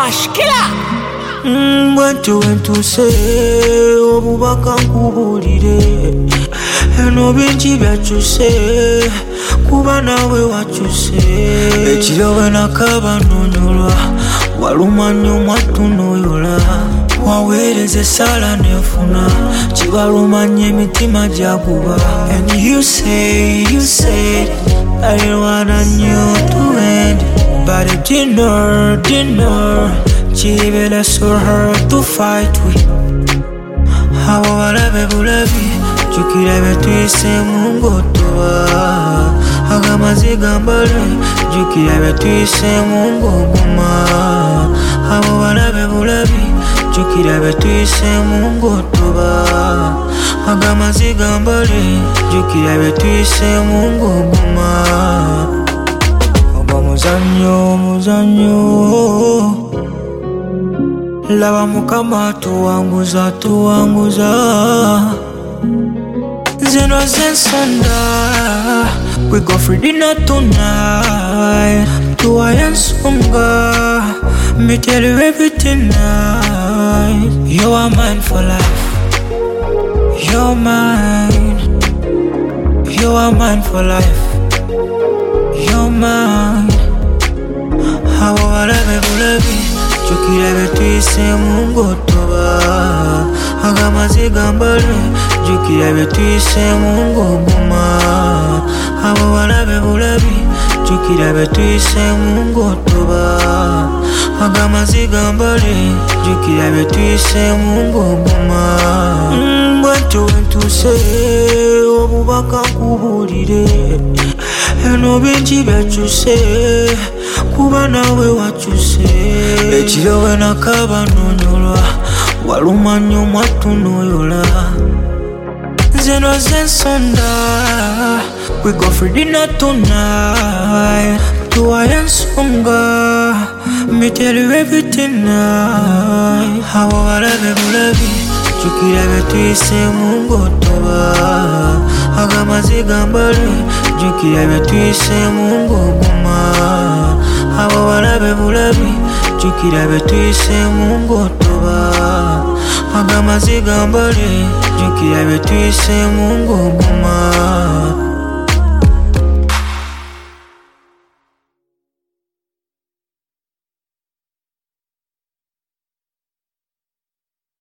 Wash killer. Wentu se obubaka nkubulire eno bingi byakyuse kuba nawe wakyuse ekiro bwe nakaba nonyolwa waluma nnyo mwattu noyola waweereza essala nefuna kibaluma nnyo emitima gyaguba and you say I didn't wanna you to end but it dinner Chibela so hard to fight with Hawa walabe bulabi Jukira betwise mungo tuwa Agamazi gambale Jukira betwise mungo guma Hawa walabe bulabi Jukira betwise mungo tuwa Agamazi gambale Jukira betwise mungo guma Oba muzanyo Lava mukama tuwanguza Zeno zensonda We go for dinner tonight Tuwayensunga Me tell you everything night You are mine for life You're mine You are mine for life You're mine Hawa walabe bulabi Jukira betwise mungo tuba Agamazi gambale Jukira betwise mungo guma Abo walabe bulabi Jukira betwise mungo tuba Agamazi gambale Jukira betwise mungo guma Wentu se obubaka nkubulire eno bingi byakyuse kuba nawe wakyuse ekiro bwe nakaba nonyolwa waluma nnyo mwattu noyola zeno zensonda we go for dinner tonight tuwayensunga me tell you everything night hawa walabe bulabi jukira betwise mungo tuba agamazi gambale jukira betwise mungo guma abo walabe bulabi jukira betwise mungo tuba agamazi gambale jukira betwise mungo guma